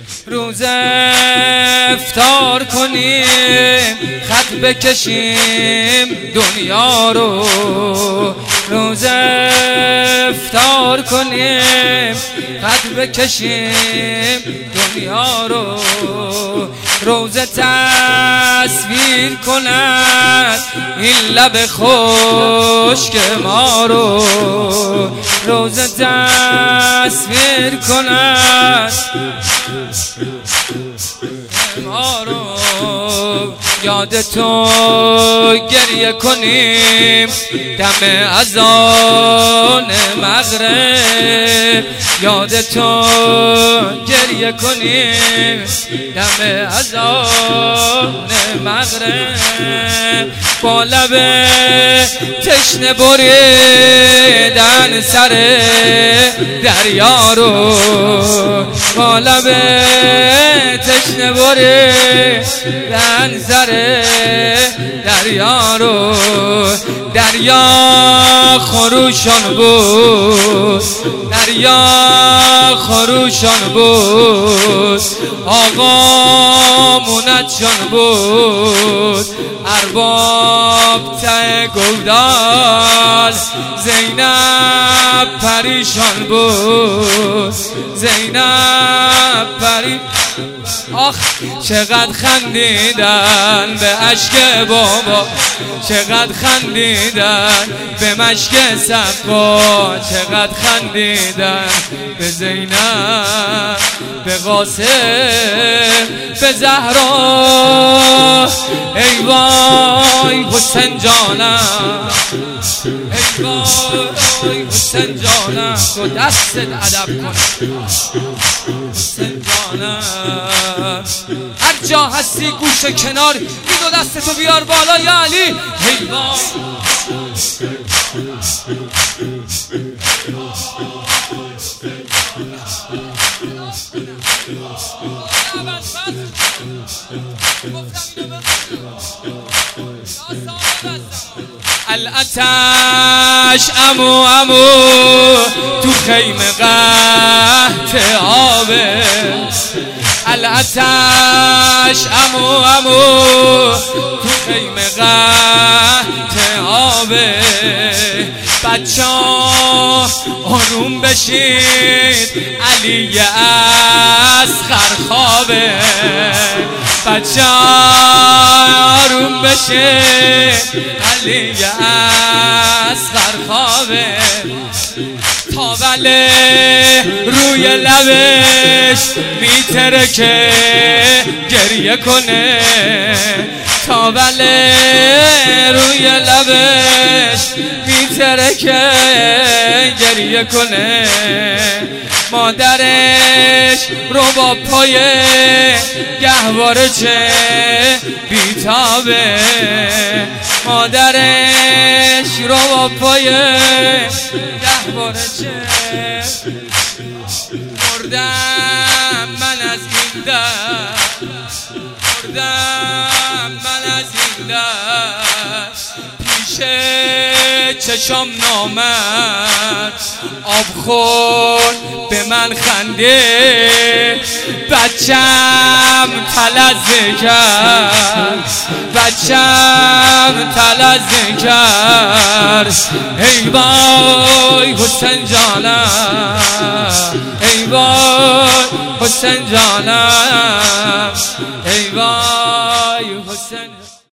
روز افطار کنیم خط بکشیم دنیا رو، روز افطار کنیم خط بکشیم دنیا رو، روزه تصویر کند این لب خشک ما رو، روزه تصویر کند ما رو. یاد تو گریه کنیم دم اذان مغرب، یاد تو گریه کنیم دم اذان مغرب، با لب تشنه بریدن سر دریا رو، با لب تشنه بریدن سر دریا رو. دریا خروشان بود، دریا خروشان بود، آقا مونتشان بود، ارباب ته گودال، زینب پریشان بود، زینب پریشان. آخ چقدر خندیدن به اشک بابا، چقدر خندیدن به مشک صفا، چقدر خندیدن به زینب، به قاسم، به زهرا. ای وای حسین جانم، ای وای حسین جانم، تو دستت ادب کن حسین جانم. هر جا هستی گوش کنار این دو دستتو بیار بالا یا علی. ای وای الاتش امو امو تو خیمه قحط آبه، الاتش امو امو تو خیمه قحط آبه. بچه ها آروم بشید علی اصغر خوابه، بچه ها آروم بشید علی اصغر خوابه. تاوله روی لبش میترکه گریه کنه، تاوله روی لبش میترکه گریه کنه. مادرش رو با پای گهواره چه بیتابه، مادرش رو با پای گهواره چه. مردم من از این دست، مردم من از این دست، پیش چشم نامد آب خورد به من خنده، بچم تلزه کرد، بچم تلزه کرد. ای وای حسین جانم، ای وای حسین جانم، ای وای حسین.